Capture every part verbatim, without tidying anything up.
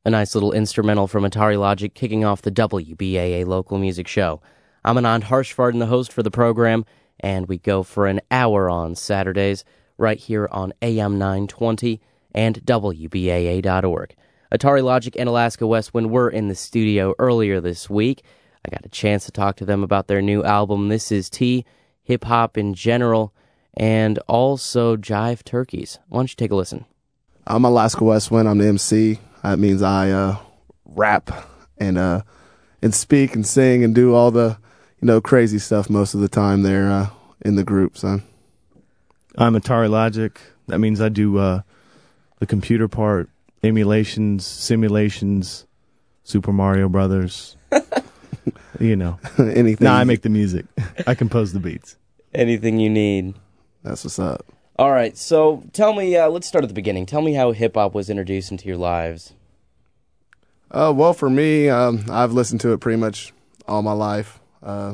A nice little instrumental from Atari Logic kicking off the W B A A local music show. I'm Anand Harshvardhan, the host for the program, and we go for an hour on Saturdays right here on A M nine twenty and W B A A dot org. Atari Logic and Alaska Westwind were in the studio earlier this week. I got a chance to talk to them about their new album, This Is Tea, hip-hop in general, and also Jive Turkeys. Why don't you take a listen? I'm Alaska Westwind. I'm the M C. That means I uh, rap and uh, and speak and sing and do all the you know crazy stuff most of the time there uh, in the group. So I'm Atari Logic. That means I do uh, the computer part, emulations, simulations, Super Mario Brothers. You know, anything. Nah, I make the music. I compose the beats. Anything you need. That's what's up. All right, so tell me, uh, let's start at the beginning. Tell me how hip-hop was introduced into your lives. Uh, well, for me, um, I've listened to it pretty much all my life. Uh,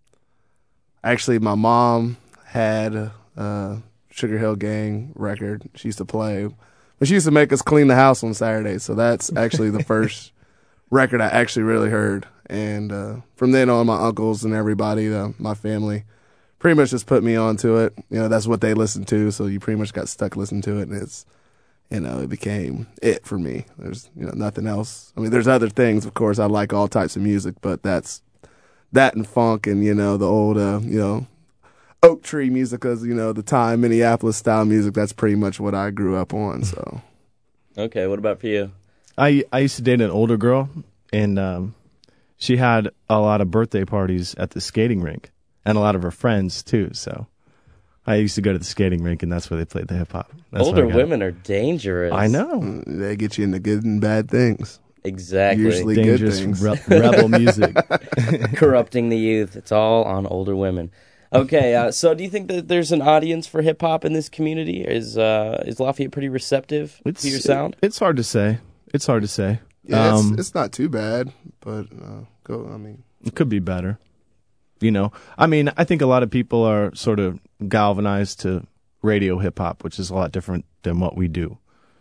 actually, my mom had a, a Sugar Hill Gang record she used to play. But she used to make us clean the house on Saturdays, so that's actually the first record I actually really heard. And uh, from then on, my uncles and everybody, uh, my family, pretty much just put me onto it. You know, that's what they listened to, so you pretty much got stuck listening to it, and it's, you know, it became it for me. There's, you know, nothing else. I mean, there's other things, of course. I like all types of music, but that's that and funk and, you know, the old, uh, you know, oak tree music, because, you know, the time Minneapolis style music, that's pretty much what I grew up on, so. Okay, what about for you? I, I used to date an older girl, and um, she had a lot of birthday parties at the skating rink. And a lot of her friends, too, so I used to go to the skating rink, and that's where they played the hip-hop. That's Older women are dangerous. I know. Mm, They get you into good and bad things. Exactly. Usually good Dangerous things. re- rebel music. Corrupting the youth. It's all on older women. Okay, uh, so do you think that there's an audience for hip-hop in this community? Is uh, is Lafayette pretty receptive It's, to your sound? It, it's hard to say. It's hard to say. Yeah, Um, it's, it's not too bad, but uh, go. I mean, It could be better. You know, I mean, I think a lot of people are sort of galvanized to radio hip hop, which is a lot different than what we do.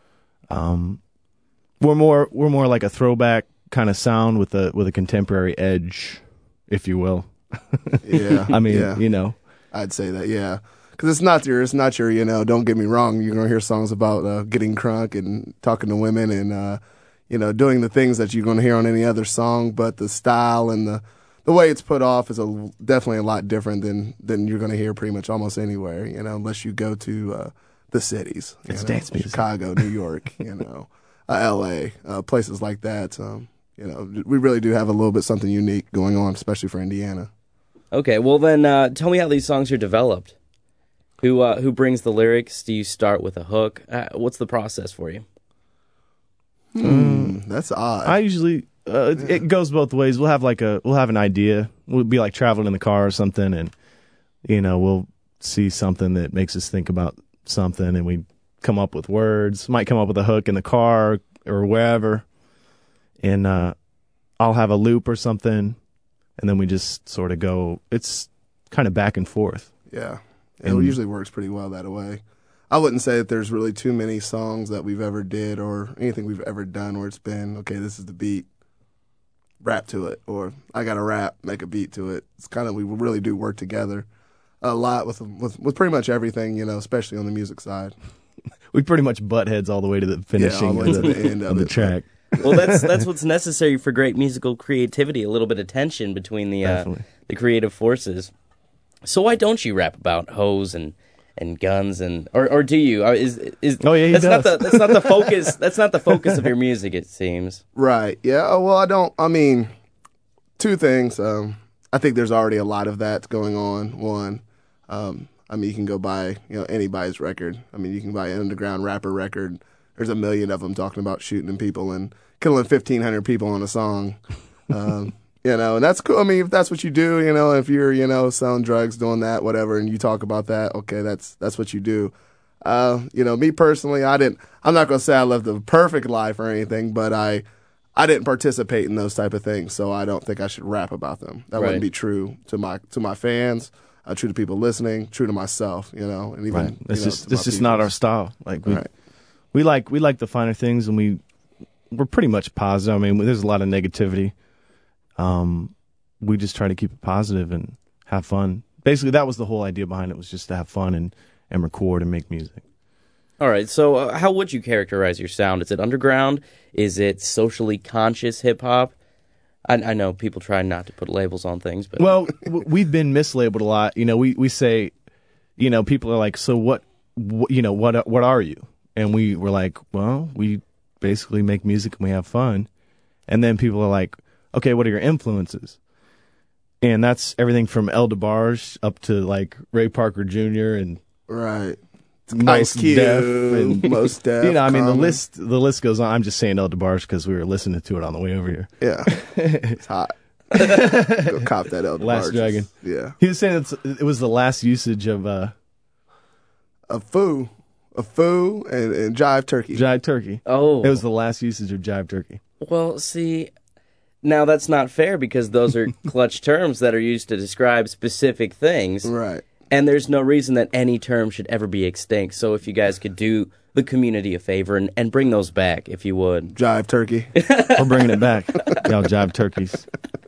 Um, we're more we're more like a throwback kind of sound with a with a contemporary edge, if you will. yeah. I mean, yeah. you know, I'd say that, yeah, because it's not your, it's not your, you know. Don't get me wrong. You're gonna hear songs about uh, getting crunk and talking to women and uh, you know doing the things that you're gonna hear on any other song, but the style and the the way it's put off is a, definitely a lot different than, than you're going to hear pretty much almost anywhere, you know, unless you go to uh, the cities. It's you know, dance music. Chicago, New York, you know, uh, L A, uh, places like that. Um, you know, we really do have a little bit something unique going on, especially for Indiana. Okay, well then, uh, tell me how these songs are developed. Who uh, who brings the lyrics? Do you start with a hook? Uh, what's the process for you? Hmm, that's odd. I usually uh, Yeah. it goes both ways. We'll have like a we'll have an idea. We'll be like traveling in the car or something, and you know we'll see something that makes us think about something, and we come up with words. Might come up with a hook in the car or wherever, and uh, I'll have a loop or something, and then we just sort of go. It's kind of back and forth. Yeah. It And- usually works pretty well that way. I wouldn't say that there's really too many songs that we've ever did or anything we've ever done where it's been, okay, this is the beat, rap to it, or I got to rap, make a beat to it. It's kind of, we really do work together a lot with, with with pretty much everything, you know, especially on the music side. We pretty much butt heads all the way to the finishing all the way of to the, the end of of the it. track. Well, that's that's what's necessary for great musical creativity. A little bit of tension between the uh, Definitely. the creative forces. So why don't you rap about hoes and, and guns and or or do you? Uh, Is is Oh, yeah, he that's not does. the that's not the focus. That's not the focus of your music. It seems. Right. Yeah. Oh, well, I don't, I mean, two things. Um, I think there's already a lot of that going on. One, um, I mean, you can go buy, you know, anybody's record. I mean, you can buy an underground rapper record. There's a million of them talking about shooting people and killing fifteen hundred people on a song. Um, you know, and that's cool. I mean, if that's what you do, you know, if you're, you know, selling drugs, doing that, whatever, and you talk about that, okay, that's that's what you do. Uh, you know, me personally, I didn't, I'm not going to say I lived a perfect life or anything, but I, I didn't participate in those type of things, so I don't think I should rap about them. That Right. wouldn't be true to my to my fans, uh, true to people listening, true to myself, you know, and even Right. That's you know, just to that's my just not our peoples. style. Like we Right. we like we like the finer things, and we we're pretty much positive. I mean, there's a lot of negativity. Um, we just try to keep it positive and have fun. Basically, that was the whole idea behind it, was just to have fun and, and record and make music. All right, so uh, how would you characterize your sound? Is it underground? Is it socially conscious hip-hop? I, I know people try not to put labels on things, but... Well, w- we've been mislabeled a lot. You know, we, we say, you know, people are like, so what, wh- you know, what what are you? And we were like, well, we basically make music and we have fun. And then people are like, okay, what are your influences? And that's everything from El DeBarge up to like Ray Parker Junior and right, Ice Cube, and Most Def. You know, I mean, Common. the list the list goes on. I'm just saying El DeBarge because we were listening to it on the way over here. Yeah, it's hot. Go cop that El DeBarge. Last Dragon. Yeah, he was saying it's, it was the last usage of uh, a foo, a foo, and, and Jive Turkey. Jive Turkey. Oh. It was the last usage of Jive Turkey. Well, see, now that's not fair because those are clutch terms that are used to describe specific things. Right. And there's no reason that any term should ever be extinct. So if you guys could do the community a favor and, and bring those back, if you would. Jive Turkey. We're bringing it back. Y'all Jive Turkeys.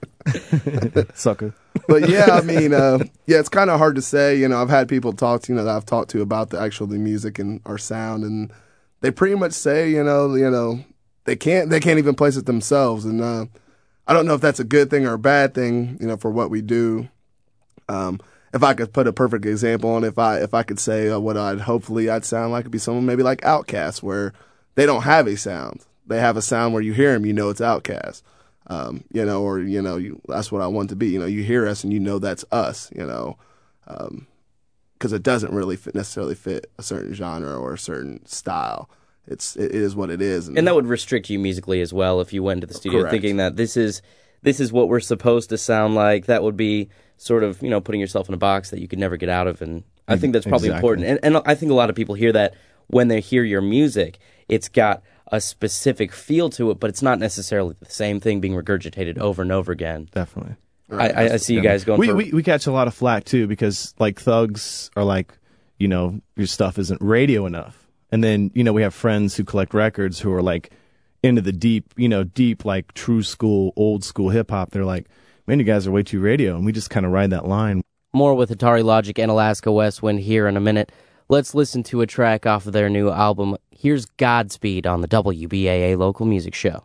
Sucker. But yeah, I mean, uh, yeah, it's kind of hard to say. You know, I've had people talk to, you know, that I've talked to about the actual the music and our sound, and they pretty much say, you know, you know, they can't they can't even place it themselves, and uh, I don't know if that's a good thing or a bad thing, you know, for what we do. Um, if I could put a perfect example on, if I if I could say uh, what I'd hopefully I'd sound like, it'd be someone maybe like Outkast, where they don't have a sound. They have a sound where you hear them, you know it's Outkast. Um, you know, or, you know, you, that's what I want to be. You know, you hear us and you know that's us, you know, um, because it doesn't really fit, necessarily fit a certain genre or a certain style. It's, it is what it is. And, and that would restrict you musically as well if you went into the studio Correct. thinking that this is this is what we're supposed to sound like. That would be sort of, you know, putting yourself in a box that you could never get out of. And I think that's probably Exactly. important. And, and I think a lot of people hear that when they hear your music. It's got a specific feel to it, but it's not necessarily the same thing being regurgitated over and over again. Definitely. I, I, I see you guys going we, for... we we catch a lot of flack too because like thugs are like, you know, your stuff isn't radio enough. And then, you know, we have friends who collect records who are like into the deep, you know, deep like true school, old school hip hop. They're like, man, you guys are way too radio. And we just kind of ride that line. More with Atari Logic and Alaska Westwind here in a minute. Let's listen to a track off of their new album. Here's Godspeed on the W B A A Local Music Show.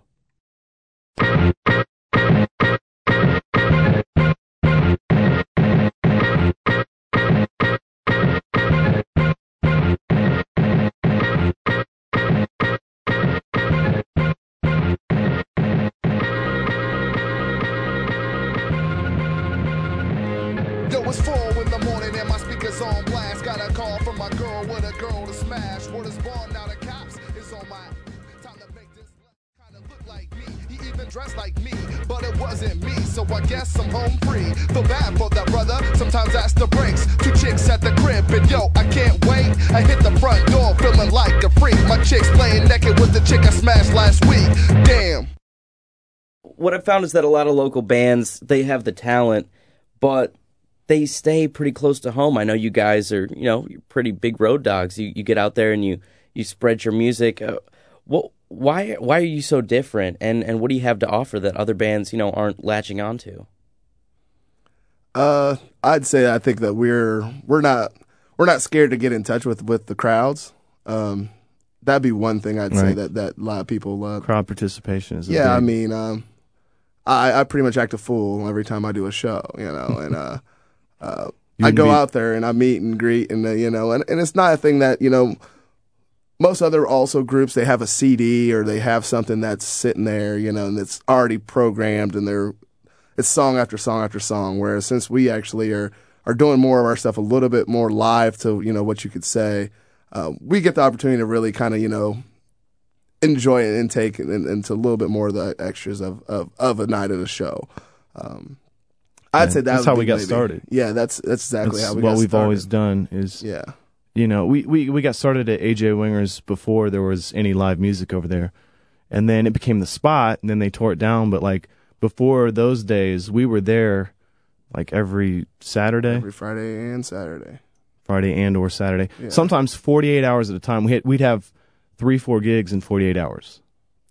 Yo, it's four in the morning and my speaker's on blast. Got a call from my girl with a girl to smash. Word is born, now the cops is on my time to make this kind of look like me. He even dressed like me, but it wasn't me. So I guess I'm home free. Feel bad for that brother, sometimes that's the breaks. Two chicks at the crib, and yo, I can't wait. I hit the front door feeling like a freak. My chick's playing naked with the chick I smashed last week. Damn. What I've found is that a lot of local bands, they have the talent, but they stay pretty close to home. I know you guys are, you know, you're pretty big road dogs. You you get out there and you, you spread your music. Uh, what why why are you so different? And and what do you have to offer that other bands, you know, aren't latching onto? Uh, I'd say I think that we're we're not we're not scared to get in touch with, with the crowds. Um, that'd be one thing I'd say Right. that, that a lot of people uh, Crowd participation is a yeah, I big- mean, um, I, I pretty much act a fool every time I do a show, you know, and uh, uh, You I go meet- out there and I meet and greet, and uh, you know, and, and it's not a thing that, you know, most other also groups, they have a C D or they have something that's sitting there, you know, and it's already programmed, and they're it's song after song after song. Whereas since we actually are are doing more of our stuff a little bit more live to, you know, what you could say, uh, we get the opportunity to really kind of, you know, enjoy it and take and, and to a little bit more of the extras of, of, of a night at a show. Um, I'd Yeah, say that that's would how be we got maybe- started. Yeah, that's that's exactly That's how we what got we've started. always done is, Yeah. you know, we, we, we got started at A J Wingers before there was any live music over there. And then it became the Spot, and then they tore it down. But, like, before those days, we were there, like, every Saturday, Every Friday and Saturday. Friday and or Saturday. Yeah. Sometimes forty-eight hours at a time. We had, we'd have three, four gigs in forty-eight hours.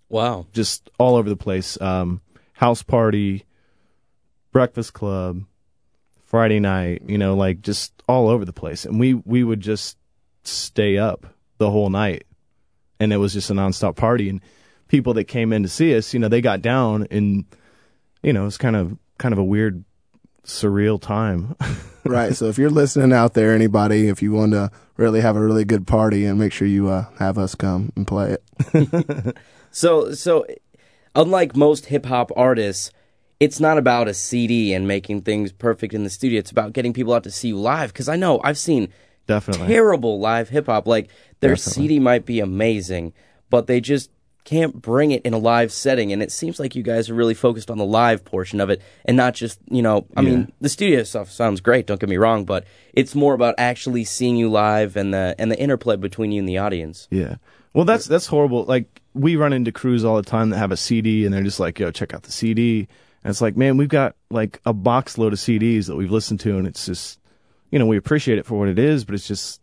Wow. just all over the place. Um, house party, breakfast club, Friday night, you know, like just all over the place. And we, we would just stay up the whole night. And it was just a nonstop party. And people that came in to see us, you know, they got down and, you know, it was kind of, kind of a weird, surreal time. Right. So if you're listening out there, anybody, if you want to really have a really good party, and make sure you uh, have us come and play it. So, so unlike most hip hop artists, it's not about a C D and making things perfect in the studio. It's about getting people out to see you live. Because I know I've seen Definitely. terrible live hip hop. Like their Definitely. C D might be amazing, but they just can't bring it in a live setting. And it seems like you guys are really focused on the live portion of it, and not just, you know, I Yeah. mean, the studio stuff sounds great. Don't get me wrong, but it's more about actually seeing you live and the and the interplay between you and the audience. Yeah. Well, that's that's horrible. Like, we run into crews all the time that have a C D, and they're just like, yo, check out the C D. And it's like, man, we've got like a box load of C Ds that we've listened to, and it's just, you know, we appreciate it for what it is, but it's just,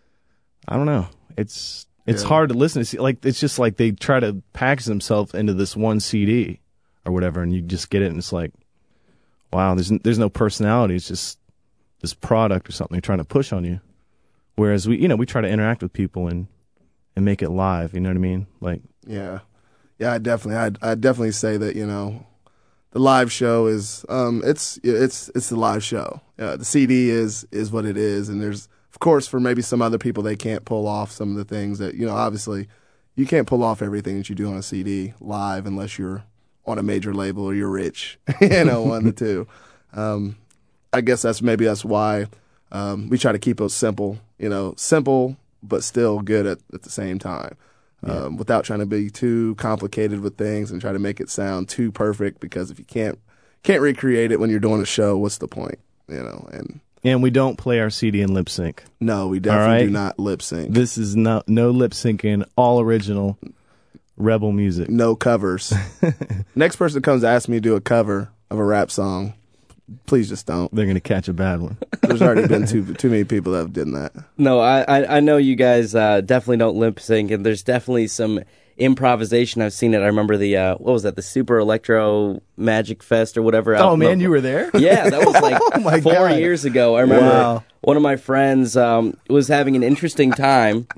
I don't know. It's it's Yeah. hard to listen to. See, like, it's just like they try to package themselves into this one C D or whatever, and you just get it, and it's like, wow, there's n- there's no personality. It's just this product or something they're trying to push on you. Whereas we, you know, we try to interact with people and and make it live. You know what I mean? Like, Yeah, yeah, I definitely, I'd, I'd definitely say that, you know, the live show is, um, it's, it's, it's the live show. Uh, the C D is, is what it is, and there's, of course, for maybe some other people, they can't pull off some of the things that, you know, obviously, you can't pull off everything that you do on a C D live unless you're on a major label or you're rich, you know, one of the two. Um, I guess that's maybe that's why um, we try to keep it simple, you know, simple but still good at, at the same time, um, without trying to be too complicated with things and try to make it sound too perfect. Because if you can't can't recreate it when you're doing a show, what's the point, you know? And and we don't play our C D in lip sync. no, we definitely right. do not lip sync. This is no no lip syncing, all original rebel music. No covers. Next person comes to ask me to do a cover of a rap song, please just don't. They're gonna catch a bad one. There's already been too too many people that have done that. No, I, I, I know you guys uh, definitely don't lip sync, and there's definitely some improvisation. I've seen it. I remember the, uh, what was that, the Super Electro Magic Fest or whatever. out Oh in man, the- you were there? Yeah, that was like Oh, my four God. years ago. I remember Wow. one of my friends um, was having an interesting time,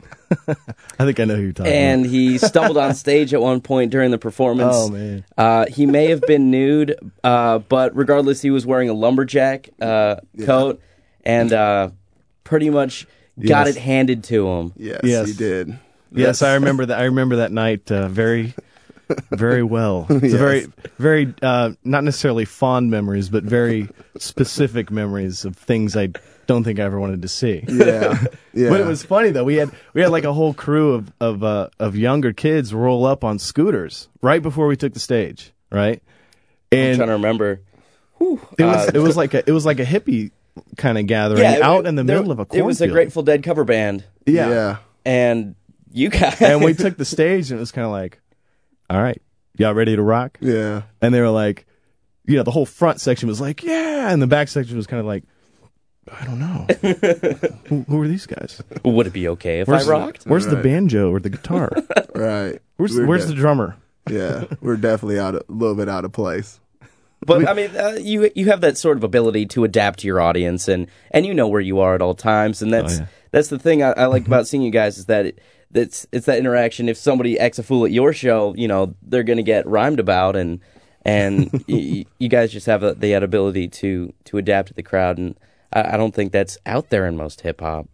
I think I know who you're talking and he stumbled on stage at one point during the performance. Oh, man. Uh, he may have been nude, uh, but regardless, he was wearing a lumberjack uh, coat, and uh, pretty much got Yes. it handed to him. Yes, Yes. he did. Yes, I remember that. I remember that night uh, very, very well. It's Yes. a very, very uh, not necessarily fond memories, but very specific memories of things I don't think I ever wanted to see. Yeah, yeah. But it was funny though. We had we had like a whole crew of of uh, of younger kids roll up on scooters right before we took the stage, right? I'm And trying to remember. it was it was like a it was like a hippie kind of gathering Yeah, it- out in the there- middle of a cornfield. It was a Grateful Dead cover band, yeah. yeah. and you guys. And we took the stage, and it was kind of like, all right, y'all ready to rock? Yeah. And they were like, you know, the whole front section was like, yeah, and the back section was kind of like, I don't know, who, who are these guys? Would it be okay if Where's I rocked? Where's the Right. banjo or the guitar? Right. Where's We're Where's de- the drummer? Yeah, we're definitely out of, a little bit out of place. But I mean, uh, you you have that sort of ability to adapt to your audience, and, and you know where you are at all times, and that's Oh, yeah. that's the thing I, I like about seeing you guys is that it, that's it's that interaction. If somebody acts a fool at your show, you know they're going to get rhymed about, and and y- you guys just have a, the ability to to adapt to the crowd, and I, I don't think that's out there in most hip hop.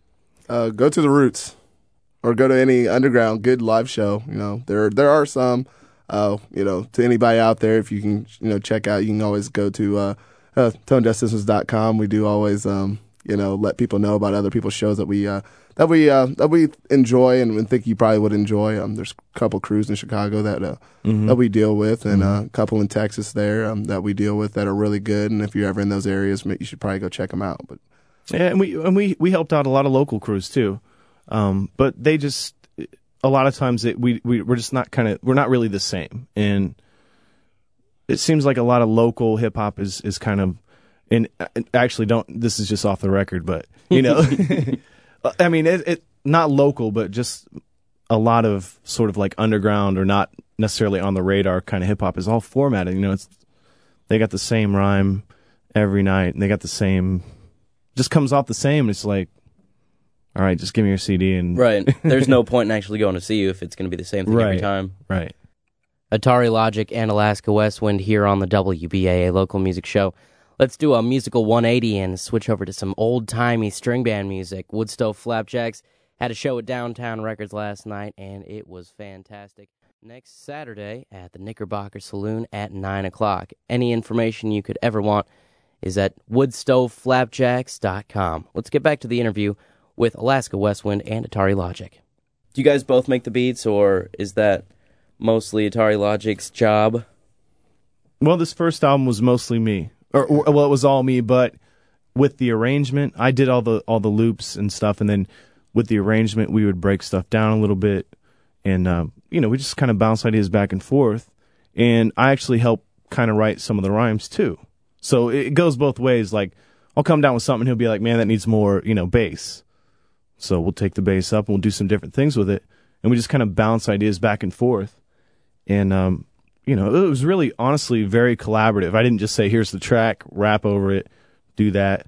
Uh, go to the Roots, or go to any underground good live show. You know, there there are some. Uh, you know, to anybody out there, if you can, you know, check out, you can always go to uh, uh, tone deaf systems dot com. We do always, um, you know, let people know about other people's shows that we uh, that we uh, that we enjoy and, and think you probably would enjoy. Um, there's a couple crews in Chicago that uh, that we deal with, and uh, a couple in Texas there um, that we deal with that are really good. And if you're ever in those areas, you should probably go check them out. But Yeah, and we and we we helped out a lot of local crews too, um, but they just a lot of times it, we we we're just not kind of we're not really the same, and it seems like a lot of local hip hop is is kind of and actually don't this is just off the record, but you know, I mean it, it not local, but just a lot of sort of like underground or not necessarily on the radar kind of hip hop is all formatted. You know, it's they got the same rhyme every night, and they got the same, just comes off the same. It's like, all right, just give me your C D and Right. There's no point in actually going to see you if it's going to be the same thing every Right. time. right. Atari Logic and Alaska Westwind here on the W B A A Local Music Show. Let's do a musical one eighty and switch over to some old-timey string band music. Woodstove Flapjacks had a show at Downtown Records last night, and it was fantastic. Next Saturday at the Knickerbocker Saloon at nine o'clock. Any information you could ever want is at woodstove flapjacks dot com. Let's get back to the interview with Alaska Westwind and Atari Logic. Do you guys both make the beats, or is that mostly Atari Logic's job? Well, this first album was mostly me, or, or well, it was all me. But with the arrangement, I did all the all the loops and stuff, and then with the arrangement, we would break stuff down a little bit, and um, you know, we just kind of bounce ideas back and forth. And I actually help kind of write some of the rhymes too. So it goes both ways. Like, I'll come down with something, and he'll be like, "Man, that needs more, you know, bass." So we'll take the bass up, and we'll do some different things with it, and we just kind of bounce ideas back and forth. And um, you know, it was really, honestly, very collaborative. I didn't just say, "Here's the track, rap over it, do that."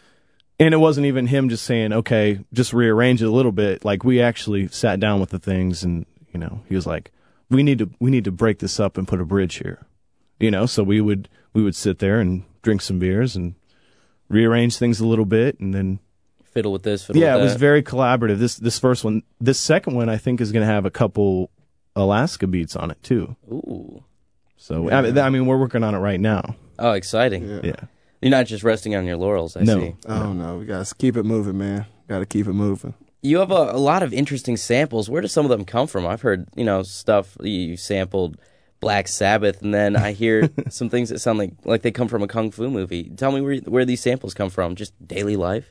And it wasn't even him just saying, "Okay, just rearrange it a little bit." Like, we actually sat down with the things, and you know, he was like, "We need to, we need to break this up and put a bridge here." You know, so we would, we would sit there and drink some beers and rearrange things a little bit, and then Fiddle with this, fiddle yeah, with it was that. very collaborative. This this first one, this second one, I think is going to have a couple Alaska beats on it too. Ooh. So I, mean, I mean, we're working on it right now. Oh, exciting. Yeah. Yeah. You're not just resting on your laurels, I No. see. Oh no, we gotta keep it moving, man. Gotta keep it moving. You have a, a lot of interesting samples. Where do some of them come from? I've heard, you know, stuff, you sampled Black Sabbath, and then I hear some things that sound like, like they come from a Kung Fu movie. Tell me where where these samples come from. Just daily life?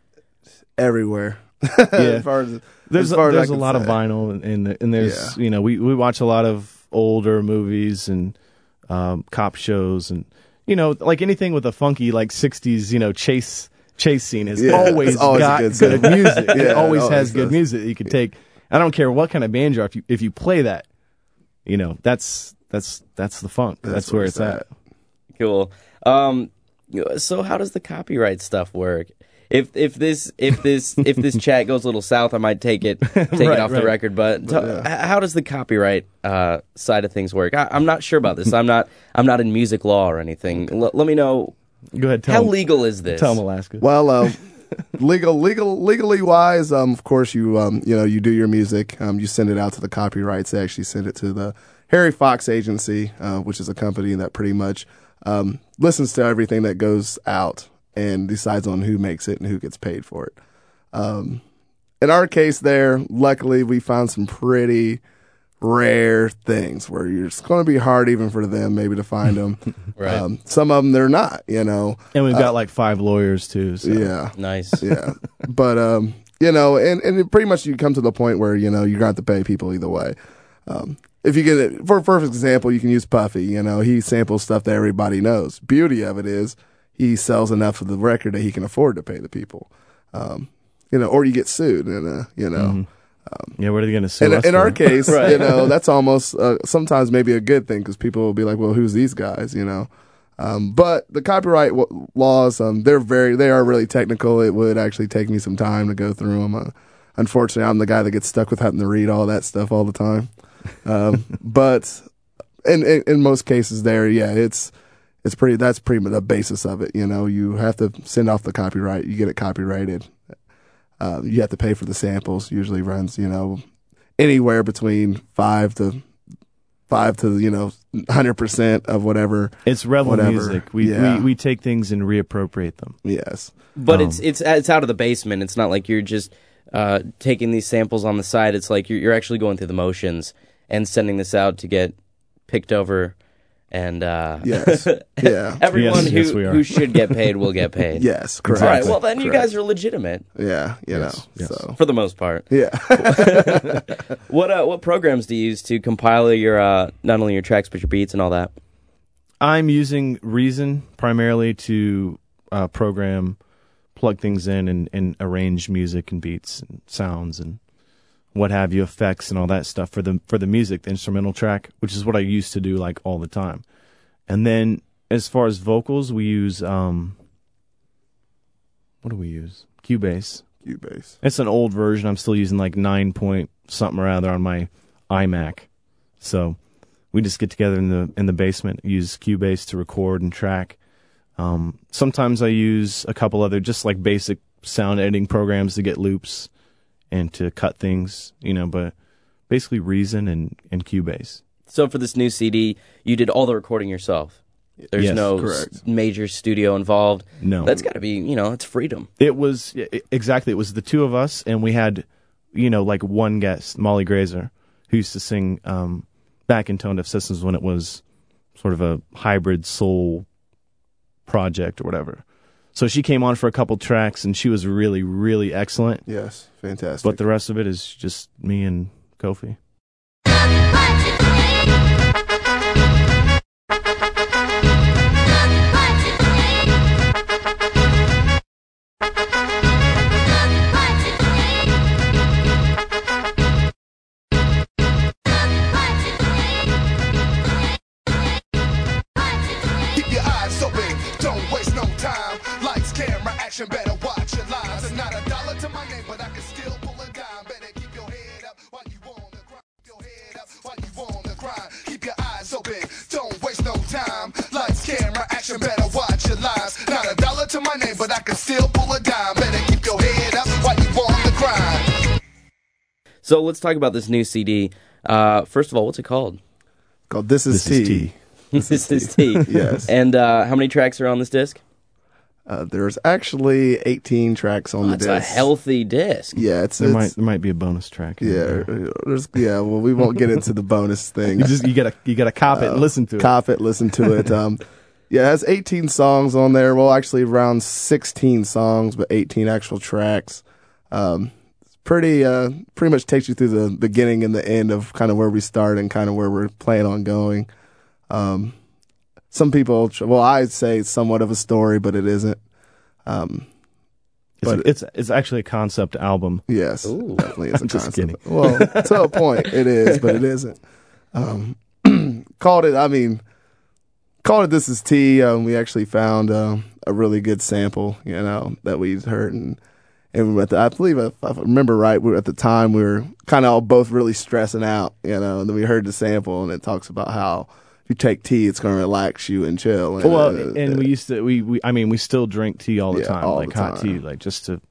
Everywhere. Yeah. as far as, There's as far a, as I there's a can lot of say. vinyl, and and, and there's you know we, we watch a lot of older movies and um, cop shows, and you know, like anything with a funky like sixties you know chase chase scene has Yeah, always, it's always a got good good, scene. music. Yeah, it it always always has good does. music that you can take. I don't care what kind of band you are. If you if you play that, you know that's that's that's the funk. That's, That's where where it's it's at. at. Cool. Um, so how does the copyright stuff work? If if this if this if this chat goes a little south, I might take it take it Right, off the right. record. But t- h- how does the copyright uh, side of things work? I, I'm not sure about this. I'm not I'm not in music law or anything. L- let me know, Go ahead. Tell how them, legal is this? Tell them, Alaska. Well, uh, legal, legal, legally wise, um, of course, you um, you know, you do your music, um, you send it out to the copyrights. They actually send it to the Harry Fox Agency, uh, which is a company that pretty much um, listens to everything that goes out and decides on who makes it and who gets paid for it. Um, in our case, there, luckily, we found some pretty rare things where you're, it's going to be hard even for them maybe to find them. Right. Um, some of them they're not, you know. And we've got like five lawyers too. So. Yeah. Nice. Yeah. But, um, you know, and, and it pretty much you come to the point where, you know, you're going to have to pay people either way. Um, if you get it, for a perfect example, you can use Puffy. You know, he samples stuff that everybody knows. Beauty of it is he sells enough of the record that he can afford to pay the people. Um, you know, or you get sued, and, uh, you know. Mm-hmm. Yeah, what are they going to sue In, us in our for? case, Right. you know, that's almost uh, sometimes maybe a good thing because people will be like, well, who's these guys, you know? Um, but the copyright w- laws, um, they're very, they are really technical. It would actually take me some time to go through them. Uh, unfortunately, I'm the guy that gets stuck with having to read all that stuff all the time. Um, but in, in, in most cases there, yeah, it's, it's pretty, that's pretty much the basis of it. You know, you have to send off the copyright, you get it copyrighted. Uh, you have to pay for the samples, usually runs, you know, anywhere between five to five to, you know, one hundred percent of whatever. It's rebel whatever. music. We, Yeah. we we take things and reappropriate them. Yes. But Um, it's it's it's out of the basement. It's not like you're just uh, taking these samples on the side. It's like you're you're actually going through the motions and sending this out to get picked over. And uh, Yes. Yeah. everyone Yes, who yes, we are. who should get paid will get paid. Yes. Correct. All right. Well, then you Correct. guys are legitimate Yeah. You Yes, know, yes. so. for the most part. Yeah. What uh, what programs do you use to compile your uh, not only your tracks but your beats and all that? I'm using Reason primarily to uh, program, plug things in, and, and arrange music and beats and sounds and what have you, effects and all that stuff for the for the music, the instrumental track, which is what I used to do like all the time. And then as far as vocals, we use um, what do we use? Cubase. Cubase. It's an old version. I'm still using like nine point something or other on my iMac. So we just get together in the in the basement, use Cubase to record and track. Um, sometimes I use a couple other just like basic sound editing programs to get loops and to cut things, you know, but basically Reason and, and Cubase. So for this new C D, you did all the recording yourself. There's Yes, no correct. s- major studio involved. No. That's got to be, you know, it's freedom. It was i- exactly. It was the two of us, and we had, you know, like one guest, Molly Grazer, who used to sing um, back in Tone Deaf Systems when it was sort of a hybrid soul project or whatever. So she came on for a couple tracks, and she was really, really excellent. Yes, fantastic. But the rest of it is just me and Kofi. Keep your eyes open, don't waste no time. Lights, camera, action, better watch your lines. It's not a dollar to my name, but I can still pull a dime. Better keep your head up while you on the grind. Keep your head up while you on the grind. Keep your eyes open, don't waste no time. Lights, camera, action, better watch your lines. Not a dollar to my name, but I can still pull a dime. Better keep your head up while you on the grind. So let's talk about this new C D. Uh, first of all, what's it called? Called This Is This is Tea. Tea. This is T. Yes. And uh, how many tracks are on this disc? Uh, there's actually eighteen tracks on the That's disc. a healthy disc. Yeah, it's, There it's might there might be a bonus track. in yeah, there. there's yeah. Well, we won't get into the bonus thing. You just you gotta you gotta cop it and listen to it. Cop it, listen to it. Um, yeah, it has eighteen songs on there. Well, actually, around sixteen songs, but eighteen actual tracks. Um, it's pretty, uh, pretty much takes you through the beginning and the end of kind of where we start and kind of where we're planning on going. Um, some people, well, I'd say it's somewhat of a story, but it isn't. Um, It's, but- it's it's actually a concept album. yes, Ooh. definitely is I'm a just concept. kidding. Well, to a point, it is, but it isn't. Um, called it, I mean, called it This Is Tea. Um, we actually found um, a really good sample, you know, that we heard. And, and we at the, I believe, if I remember right, we were, at the time, we were kind of all both really stressing out, you know, and then we heard the sample, and it talks about how if you take tea, it's going to relax you and chill. And, Well, uh, and we used to we, we I mean we still drink tea all the Yeah, time, all like the hot time. tea, like just to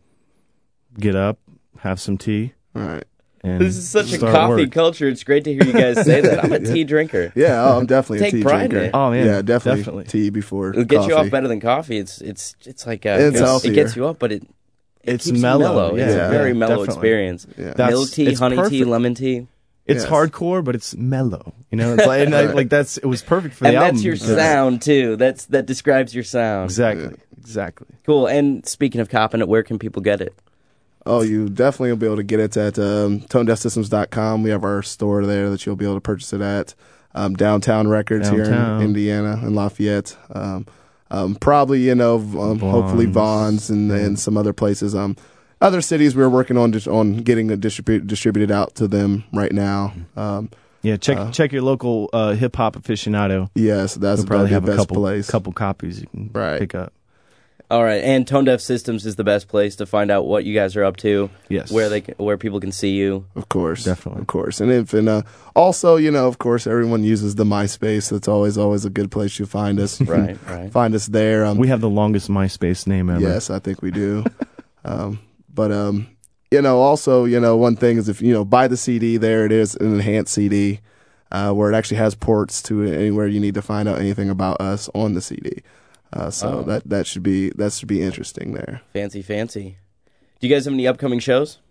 get up, have some tea, all right. and This is such a start coffee work. culture. It's great to hear you guys say that. I'm a tea drinker. Yeah, oh, I'm definitely Take a tea pride in drinker. it. Oh, man, yeah, definitely, definitely. tea before It'll get you coffee. off better than coffee. It's it's it's like uh, It's it healthier. gets you up, but it, it It's keeps you mellow, mellow. It's yeah, a very yeah, mellow definitely. experience. Yeah. That's- Milk tea, it's honey tea, perfect. lemon tea, It's Yes. hardcore, but it's mellow. You know, it's like, and I, Right. like that's it was perfect for and the album. that's your because- sound too. That's that describes your sound. Exactly, exactly. Cool. And speaking of copping it, where can people get it? Oh, you definitely will be able to get it at um, tone deaf systems dot com. We have our store there that you'll be able to purchase it at. Um, Downtown Records here Downtown. in Indiana and Lafayette. Um, um, probably, you know, um, hopefully Vaughn's. Vaughn's and, and some other places. Um, other cities we're working on just on getting it distribu- distributed out to them right now. Um, Yeah, check Uh, check your local uh, hip hop aficionado. yes, that's They'll probably that'd have be a the best couple place. couple copies you can Right. pick up. All right. And Tone Deaf Systems is the best place to find out what you guys are up to. Yes. Where they can, where people can see you. Of course, Definitely. of course, and if and uh, also, you know, of course, everyone uses the MySpace. That's always always a good place you find us. Right. Right. Find us there. Um, We have the longest MySpace name ever. yes, I think we do. um, but um, you know, also, you know, one thing is if you know buy the C D, there it is, an enhanced C D, uh, where it actually has ports to anywhere you need to find out anything about us on the C D. Uh, so Oh. that that should be that should be interesting there. Fancy, fancy. Do you guys have any upcoming shows?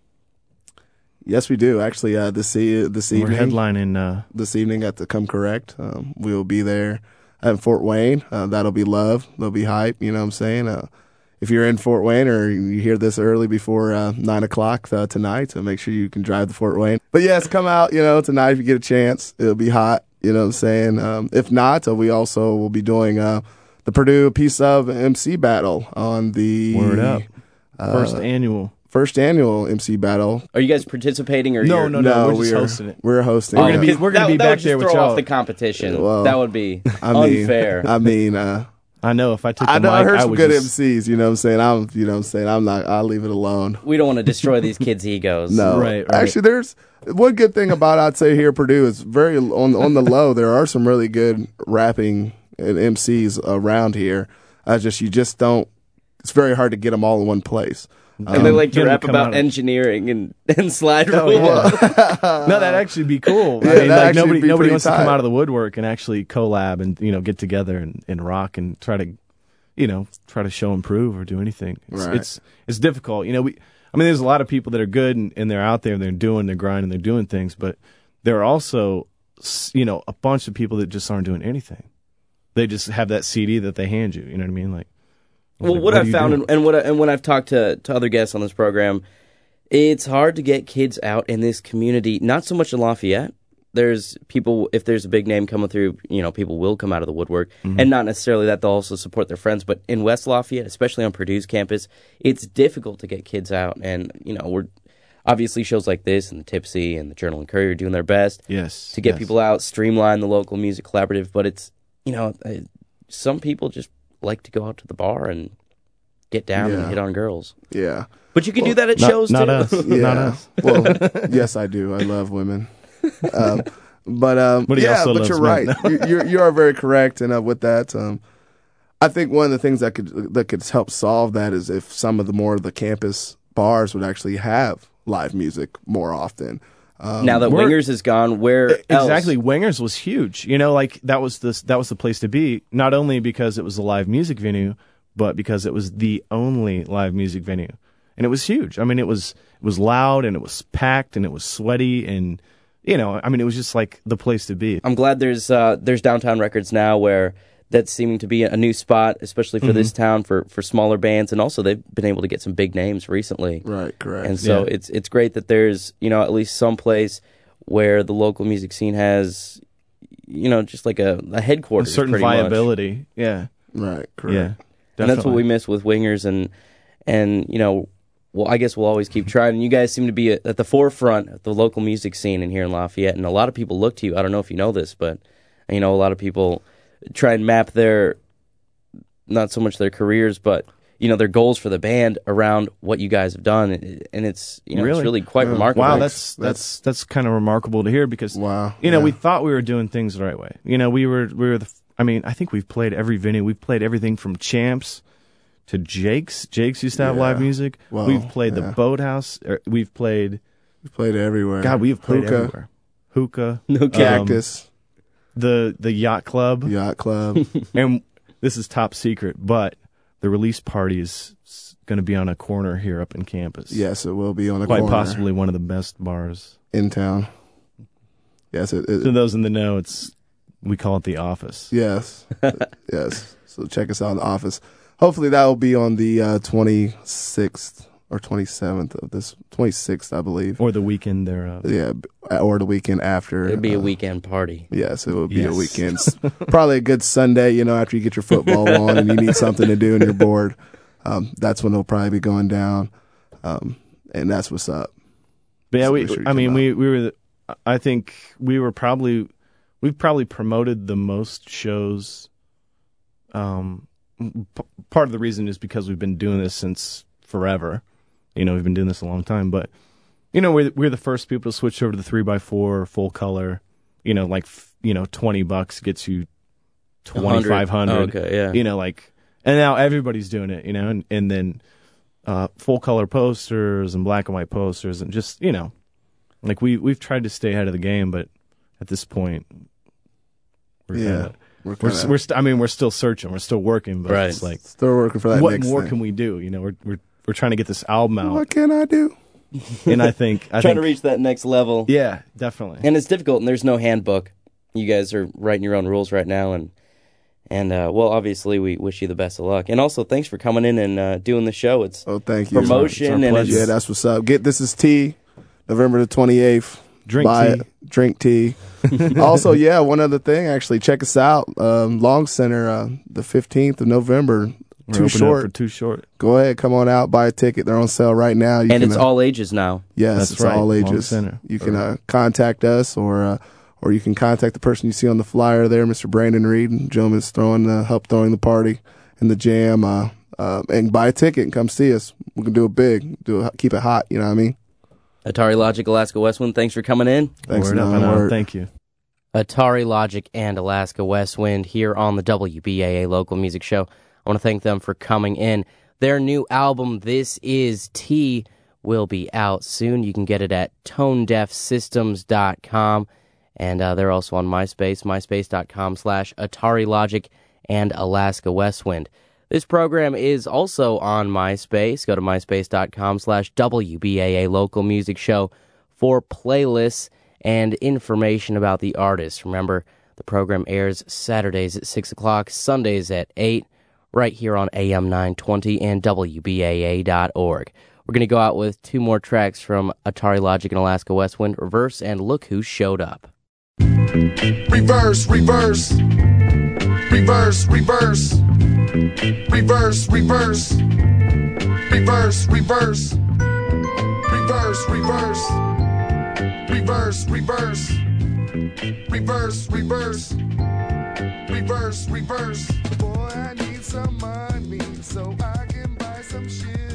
Yes, we do actually. Uh, this e- this We're evening. headlining. Uh, this evening at the Come Correct. Um, we will be there at Fort Wayne. Uh, that'll be love. There'll be hype. You know what I'm saying? Uh, if you're in Fort Wayne or you hear this early before uh, nine o'clock uh, tonight, so make sure you can drive to Fort Wayne. But yes, come out, you know, tonight if you get a chance. It'll be hot. You know what I'm saying? Um, if not, uh, we also will be doing uh, the Purdue Piece of M C Battle on the Word up. uh, First annual. first annual M C battle. Are you guys participating or No, you're, no, no. we're just we're hosting it. We're hosting. We're gonna it. be- because we're gonna that, be that back would just there with throw y'all. off the competition. Well, that would be I mean, unfair. I mean, uh, I know if I took the I know mic, I heard I some would good just, M Cs. You know what I'm saying? I'm, you know what I'm saying? I'm not. I'll leave it alone. we don't want to destroy these kids' egos. No, Right, right. Actually, there's one good thing about I'd say here at Purdue is very on on the low. There are some really good rapping and M Cs around here. I just you just don't. It's very hard to get them all in one place. And they like to Get 'em to rap come about out of- engineering and, and slide Oh, rules. yeah. No, that'd actually be cool. Yeah, I mean, that'd like actually nobody, be nobody pretty wants to tight. come out of the woodwork and actually collab and you know get together and, and rock and try to, you know, try to show improve or do anything. It's, Right. it's it's difficult. You know, we. I mean, there's a lot of people that are good and, and they're out there and they're doing, they're grinding, they're doing things, but there are also, s- you know, a bunch of people that just aren't doing anything. They just have that C D that they hand you. You know what I mean? Like, Well, like, what, are I've you found, doing? and, and what I, and when I've talked to, to other guests on this program, it's hard to get kids out in this community. Not so much in Lafayette. There's people, if there's a big name coming through, you know, people will come out of the woodwork, Mm-hmm. and not necessarily that they'll also support their friends. But in West Lafayette, especially on Purdue's campus, it's difficult to get kids out. And you know, we're obviously shows like this and the Tipsy and the Journal and Courier are doing their best Yes, to get yes. people out, streamline the local music collaborative. But it's, you know, uh, some people just like to go out to the bar and get down and Yeah. hit on girls. Yeah. But you can do that at Not- shows not too. us. Yeah. Not us. Well, yes, I do. I love women. Um, but um, But he yeah, also but loves you're men. right. you, you're you are very correct, and uh, with that, um, I think one of the things that could that could help solve that is if some of the more of the campus bars would actually have live music more often. Um, Now that We're- Wingers is gone, where else? Exactly, Wingers was huge. You know, like that was the that was the place to be. Not only because it was a live music venue, but because it was the only live music venue, and it was huge. I mean, it was it was loud and it was packed and it was sweaty and you know, I mean, it was just like the place to be. I'm glad there's uh, there's Downtown Records now where that's seeming to be a new spot, especially for Mm-hmm. this town for, for smaller bands, and also they've been able to get some big names recently. right, correct. And so Yeah. it's it's great that there's, you know, at least some place where the local music scene has, you know, just like a, a A headquarters. certain pretty much. viability. Yeah, right, correct. yeah, And that's what definitely. we miss with Wingers, and and you know, well, I guess we'll always keep trying. And you guys seem to be at, at the forefront of the local music scene in here in Lafayette, and a lot of people look to you. I don't know if you know this, but you know, a lot of people try and map their, not so much their careers, but you know, their goals for the band around what you guys have done, and it's you know, it's Really? really quite Yeah. remarkable. Wow, Thanks. that's that's that's kind of remarkable to hear because Wow, you know yeah. we thought we were doing things the right way. You know, we were we were the. I mean, I think we've played every venue. We've played everything from Champs to Jake's. Jake's used to have Yeah. live music. Well, we've played yeah. the Boathouse. er, We've played. we played everywhere. God, we have played Hookah, everywhere. Hookah, No um, Cactus, the the yacht club, Yacht Club. and this is top secret, but the release party is going to be on a corner here up in campus. Yes, it will be on a quite corner possibly one of the best bars. in town. Yes, it, it, To those in the know, it's we call it the Office. Yes. Yes. So check us out in the office. Hopefully that will be on the uh, twenty-sixth or twenty-seventh of this, twenty-sixth, I believe. Or the weekend thereof. Yeah, b- or the weekend after. It'd be a uh, weekend party. Yes, it will be Yes. a weekend. S- Probably a good Sunday, you know, after you get your football on and you need something to do and you're bored. Um, that's when it'll probably be going down. Um, and that's what's up. But yeah, So we. make sure you I come mean, out. we we were. the- I think we were probably we've probably promoted the most shows. Um, p- part of the reason is because we've been doing this since forever. You know, we've been doing this a long time, but you know, we're we're the first people to switch over to the three by four full color. You know, like f- you know, twenty bucks gets you twenty five hundred. Oh, okay, yeah. You know, like, and now everybody's doing it. You know, and and then uh, full color posters and black and white posters and just you know, like we we've tried to stay ahead of the game, but at this point, we're Yeah. kinda, We're, we're kinda, we're st- I mean we're still searching, we're still working, but Right. it's like still working for that what next more thing. can we do? You know, we're we're we're trying to get this album out, What can I do? and I think I Trying think to reach that next level. yeah, definitely. And it's difficult, and there's no handbook. You guys are writing your own rules right now, and and uh, well, obviously, we wish you the best of luck. And also, thanks for coming in and uh, doing the show. It's Oh, thank you. promotion, It's our and pleasure. it's, Yeah, that's what's up. Get This Is Tea, November the twenty-eighth. Drink Buy tea. it. Drink tea. Also, yeah, one other thing, actually, check us out. Um, Long Center, uh, the fifteenth of November. We're Too opening up Short. for Too Short. Go ahead, come on out, buy a ticket. They're on sale right now. You And can, it's uh, all ages now. yes, That's it's right, all Long ages. Center. You can uh, contact us, or uh, or you can contact the person you see on the flyer there, Mister Brandon Reed. Gentleman's throwing uh, help throwing the party and the jam, uh, uh, and buy a ticket and come see us. We can do it big, do it, keep it hot. You know what I mean? Atari Logic, Alaska Westwind, thanks for coming in. Thanks, Word up man. and out. Word. Thank you. Atari Logic and Alaska Westwind here on the W B A A Local Music Show. I want to thank them for coming in. Their new album, This Is T, will be out soon. You can get it at tone deaf systems dot com, and uh, they're also on MySpace, myspace.com slash Atari Logic and Alaska Westwind. This program is also on MySpace. Go to myspace.com slash WBAA Local Music Show for playlists and information about the artist. Remember, the program airs Saturdays at six o'clock, Sundays at eight, right here on A M nine twenty and W B A A dot org. We're going to go out with two more tracks from Atari Logic and Alaska Westwind, Reverse and Look Who Showed Up. Reverse, reverse, reverse, reverse, reverse, reverse, reverse, reverse, reverse, reverse, reverse, reverse, reverse, reverse, reverse, reverse, reverse. Boy, I need some money so I can buy some shit.